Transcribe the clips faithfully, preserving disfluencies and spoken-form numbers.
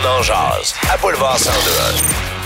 en jase à Boulevard cent deux.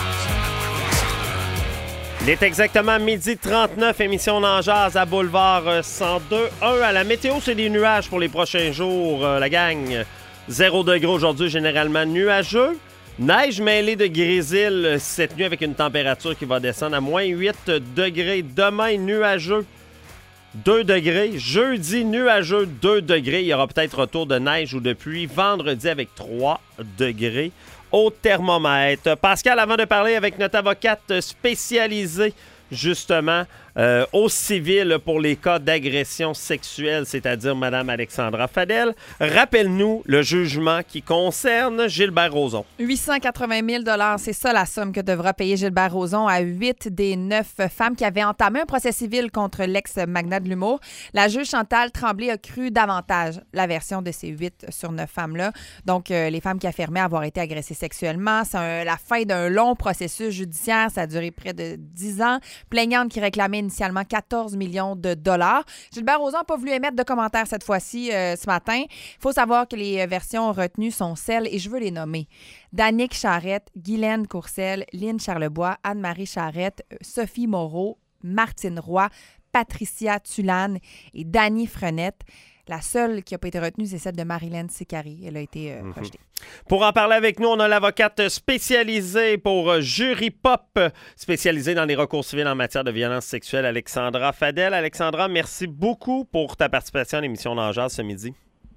Il est exactement midi trente-neuf, émission en jase à Boulevard cent deux. Un à la météo, c'est des nuages pour les prochains jours. Euh, la gang, zéro degré aujourd'hui, généralement nuageux. Neige mêlée de grésil cette nuit avec une température qui va descendre à moins huit degrés. Demain, nuageux, deux degrés. Jeudi, nuageux, deux degrés. Il y aura peut-être retour de neige ou de pluie. Vendredi, avec trois degrés au thermomètre. Pascal, avant de parler avec notre avocate spécialisée, justement, euh, au civil pour les cas d'agression sexuelle, c'est-à-dire Mme Alexandra Fadel, rappelle-nous le jugement qui concerne Gilbert Rozon. huit cent quatre-vingt mille dollars, c'est ça la somme que devra payer Gilbert Rozon à huit des neuf femmes qui avaient entamé un procès civil contre l'ex-magnat de l'humour. La juge Chantal Tremblay a cru davantage la version de ces huit sur neuf femmes-là. Donc, euh, les femmes qui affirmaient avoir été agressées sexuellement. C'est un, la fin d'un long processus judiciaire. Ça a duré près de dix ans. Plaignante qui réclamait initialement quatorze millions de dollars. Gilbert Rozon n'a pas voulu émettre de commentaires cette fois-ci, euh, ce matin. Il faut savoir que les versions retenues sont celles, et je veux les nommer, d'Annick Charrette, Guylaine Courcelle, Lynne Charlebois, Anne-Marie Charrette, Sophie Moreau, Martine Roy, Patricia Tulane et Dany Frenette. La seule qui n'a pas été retenue, c'est celle de Marilyn Sicari. Elle a été euh, mm-hmm. rejetée. Pour en parler avec nous, on a l'avocate spécialisée pour Jury Pop, spécialisée dans les recours civils en matière de violence sexuelle, Alexandra Fadel. Alexandra, merci beaucoup pour ta participation à l'émission d'En jase ce midi.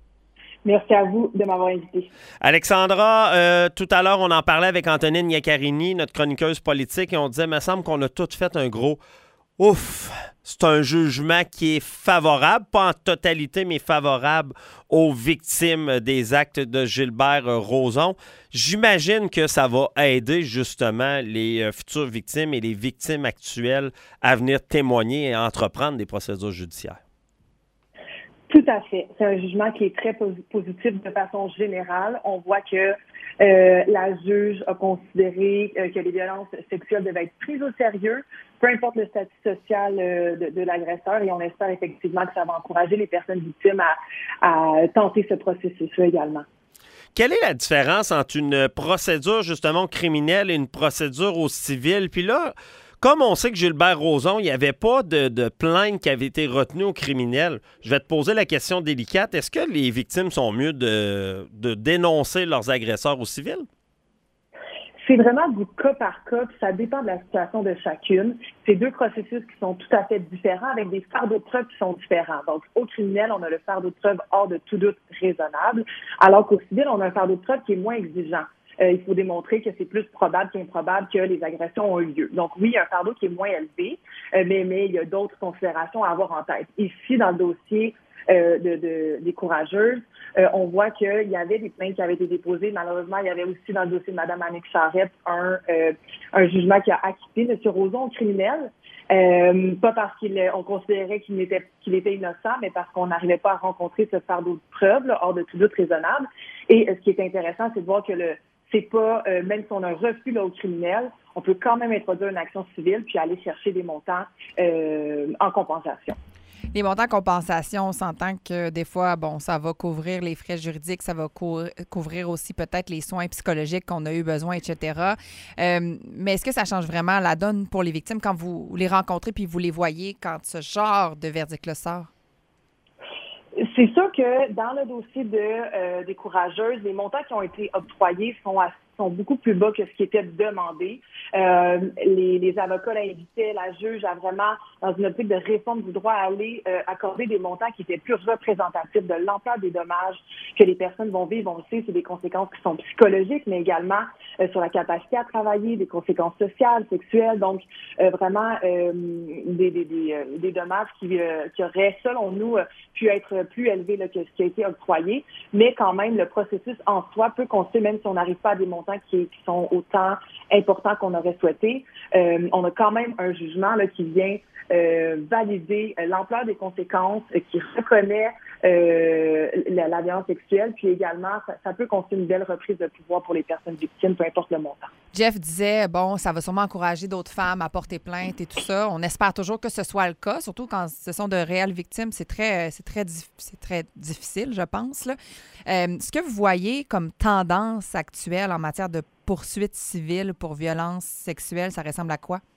Merci à vous de m'avoir invité. Alexandra, euh, tout à l'heure, on en parlait avec Antonine Iaccarini, notre chroniqueuse politique, et on disait, il me semble qu'on a tous fait un gros ouf. C'est un jugement qui est favorable, pas en totalité, mais favorable aux victimes des actes de Gilbert Rozon. J'imagine que ça va aider justement les euh, futures victimes et les victimes actuelles à venir témoigner et à entreprendre des procédures judiciaires. Tout à fait. C'est un jugement qui est très positif de façon générale. On voit que euh, la juge a considéré euh, que les violences sexuelles devaient être prises au sérieux, peu importe le statut social euh, de, de l'agresseur, et on espère effectivement que ça va encourager les personnes victimes à, à tenter ce processus-là également. Quelle est la différence entre une procédure justement criminelle et une procédure au civil? Puis là, comme on sait que Gilbert Rozon, il n'y avait pas de, de plainte qui avait été retenue au criminel, je vais te poser la question délicate. Est-ce que les victimes sont mieux de, de dénoncer leurs agresseurs au civil? C'est vraiment du cas par cas, puis ça dépend de la situation de chacune. C'est deux processus qui sont tout à fait différents, avec des fardeaux de preuve qui sont différents. Donc, au criminel, on a le fardeau de preuve hors de tout doute raisonnable, alors qu'au civil, on a un fardeau de preuve qui est moins exigeant. Euh, il faut démontrer que c'est plus probable qu'improbable que les agressions ont eu lieu. Donc oui, il y a un fardeau qui est moins élevé, euh, mais, mais il y a d'autres considérations à avoir en tête. Ici, dans le dossier euh, de, de, des courageuses, euh, on voit qu'il y avait des plaintes qui avaient été déposées. Malheureusement, il y avait aussi dans le dossier de Mme Annick Charrette un, euh, un jugement qui a acquitté M. Rozon au criminel. Euh, pas parce qu'on considérait qu'il était, qu'il était innocent, mais parce qu'on n'arrivait pas à rencontrer ce fardeau de preuve, là, hors de tout doute raisonnable. Et euh, ce qui est intéressant, c'est de voir que le c'est pas, euh, même si on a un refus là, au criminel, on peut quand même introduire une action civile puis aller chercher des montants euh, en compensation. Les montants en compensation, on s'entend que des fois, bon, ça va couvrir les frais juridiques, ça va cou- couvrir aussi peut-être les soins psychologiques qu'on a eu besoin, et cetera. Euh, mais est-ce que ça change vraiment la donne pour les victimes quand vous les rencontrez puis vous les voyez quand ce genre de verdict-là sort? C'est sûr que dans le dossier de euh, des courageuses, les montants qui ont été octroyés sont assez sont beaucoup plus bas que ce qui était demandé. Euh, les, les avocats l'invitaient, la juge, à vraiment, dans une optique de réforme du droit, à aller euh, accorder des montants qui étaient plus représentatifs de l'ampleur des dommages que les personnes vont vivre. On le sait, c'est des conséquences qui sont psychologiques, mais également euh, sur la capacité à travailler, des conséquences sociales, sexuelles, donc euh, vraiment euh, des, des, des, euh, des dommages qui, euh, qui auraient, selon nous, euh, pu être plus élevés là, que ce qui a été octroyé. Mais quand même, le processus en soi peut constituer, même si on n'arrive pas à des montants Qui, qui sont autant importants qu'on aurait souhaité. Euh, on a quand même un jugement là, qui vient euh, valider euh, l'ampleur des conséquences, euh, qui reconnaît euh, la, la violence sexuelle. Puis également, ça, ça peut constituer une belle reprise de pouvoir pour les personnes victimes, peu importe le montant. Jeff disait, bon, ça va sûrement encourager d'autres femmes à porter plainte et tout ça. On espère toujours que ce soit le cas, surtout quand ce sont de réelles victimes. C'est très, c'est très, c'est très difficile, je pense. Là. Euh, ce que vous voyez comme tendance actuelle en matière de poursuites civiles pour violences sexuelles, ça ressemble à quoi?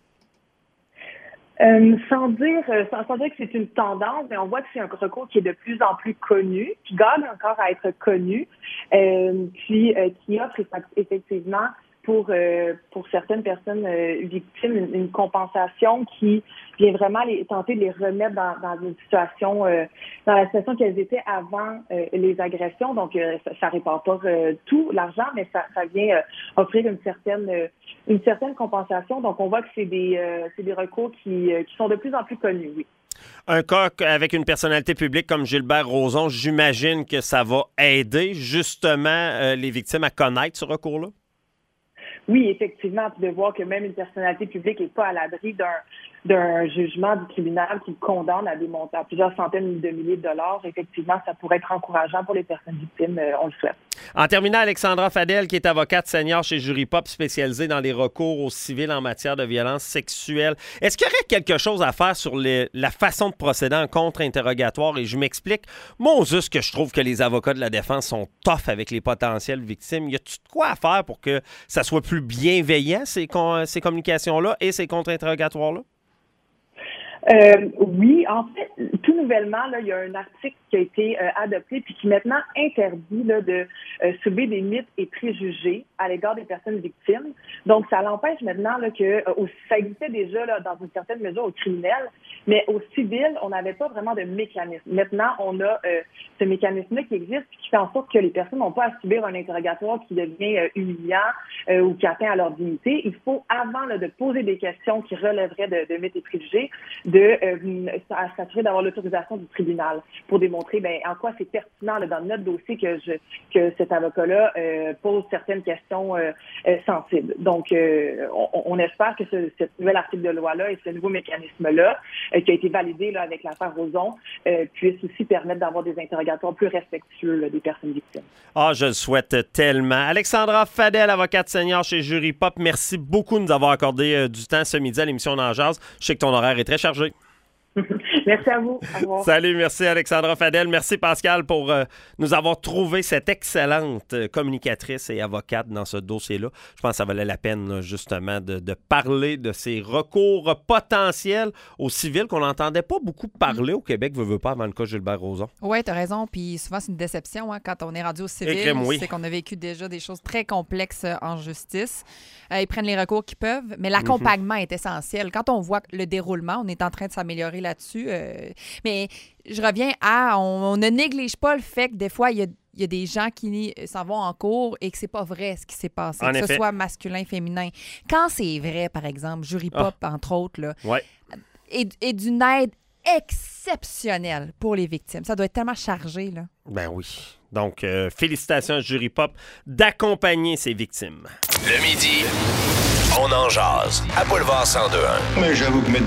Euh, sans dire euh, sans, sans dire que c'est une tendance, mais on voit que c'est un recours qui est de plus en plus connu, qui gagne encore à être connu, euh, puis euh, qui offre effectivement pour euh, pour certaines personnes euh, victimes une, une compensation qui vient vraiment les, tenter de les remettre dans, dans une situation euh, dans la situation qu'elles étaient avant euh, les agressions. Donc euh, ça, ça répare pas euh, tout l'argent, mais ça, ça vient euh, offrir une certaine euh, une certaine compensation. Donc on voit que c'est des euh, c'est des recours qui euh, qui sont de plus en plus connus, oui. Un cas avec une personnalité publique comme Gilbert Rozon, j'imagine que ça va aider justement euh, les victimes à connaître ce recours-là? Oui, effectivement, puis de voir que même une personnalité publique n'est pas à l'abri d'un d'un jugement du tribunal qui le condamne à des montants, à plusieurs centaines de milliers de dollars. Effectivement, ça pourrait être encourageant pour les personnes victimes, euh, on le souhaite. En terminant, Alexandra Fadel, qui est avocate senior chez Juripop, spécialisée dans les recours au civil en matière de violence sexuelle. Est-ce qu'il y aurait quelque chose à faire sur les, la façon de procéder en contre-interrogatoire? Et je m'explique. Moi, juste que je trouve que les avocats de la défense sont tough avec les potentielles victimes. Y a-tu de quoi à faire pour que ça soit plus bienveillant, ces, con- ces communications-là et ces contre-interrogatoires-là? Euh, oui, en fait, tout nouvellement, là, il y a un article qui a été euh, adopté puis qui maintenant interdit là, de euh, soulever des mythes et préjugés à l'égard des personnes victimes. Donc, ça l'empêche maintenant là, que euh, ça existait déjà là, dans une certaine mesure au criminel, mais au civil, on n'avait pas vraiment de mécanisme. Maintenant, on a euh, ce mécanisme-là qui existe puis qui fait en sorte que les personnes n'ont pas à subir un interrogatoire qui devient euh, humiliant euh, ou qui atteint à leur dignité. Il faut, avant là, de poser des questions qui relèveraient de, de mythes et préjugés, de euh, s'assurer d'avoir l'autorisation du tribunal pour démontrer ben, en quoi c'est pertinent là, dans notre dossier que je que cet avocat-là euh, pose certaines questions euh, euh, sensibles. Donc, euh, on, on espère que ce, ce nouvel article de loi-là et ce nouveau mécanisme-là, euh, qui a été validé là, avec l'affaire Rozon, euh, puisse aussi permettre d'avoir des interrogatoires plus respectueux là, des personnes victimes. Ah, je le souhaite tellement. Alexandra Fadel, avocate senior chez Juripop, merci beaucoup de nous avoir accordé euh, du temps ce midi à l'émission Dans Jazz. Je sais que ton horaire est très chargé. Merci à vous. Au revoir. Salut, merci Alexandra Fadel. Merci Pascal pour euh, nous avoir trouvé cette excellente euh, communicatrice et avocate dans ce dossier-là. Je pense que ça valait la peine là, justement de, de parler de ces recours potentiels aux civils qu'on n'entendait pas beaucoup parler au Québec, veut, veut pas, avant le cas Gilbert Rozon. Oui, tu as raison. Puis souvent, c'est une déception hein, quand on est rendu au civil. Écrème, oui. C'est qu'on a vécu déjà des choses très complexes en justice. Euh, ils prennent les recours qu'ils peuvent, mais l'accompagnement mm-hmm. est essentiel. Quand on voit le déroulement, on est en train de s'améliorer là-dessus. Euh, mais je reviens à, on, on ne néglige pas le fait que des fois, il y a, il y a des gens qui s'en vont en cours et que c'est pas vrai ce qui s'est passé, en que effet. ce soit masculin, féminin. Quand c'est vrai, par exemple, Juripop, oh. entre autres, là, ouais. est, est d'une aide exceptionnelle pour les victimes. Ça doit être tellement chargé, là. Ben oui. Donc, euh, félicitations à Juripop d'accompagner ses victimes. Le midi, on en jase à Boulevard cent deux point un. Mais j'avoue que mettre